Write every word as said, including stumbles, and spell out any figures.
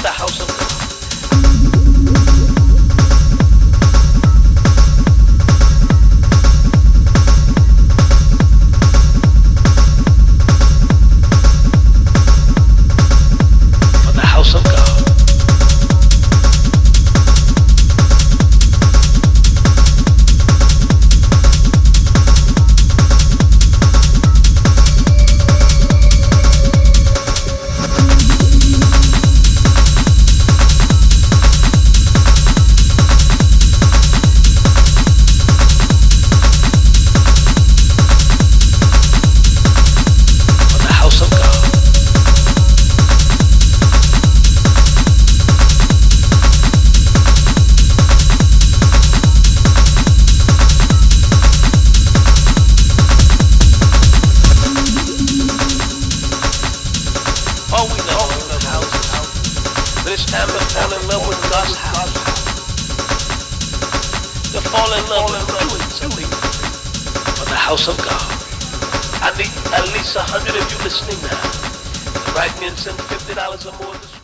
the house of God. It's time to fall in love with God's house. To fall in love with doing something for the house of God. I need at least a hundred of you listening now. Write me and send fifty dollars or more.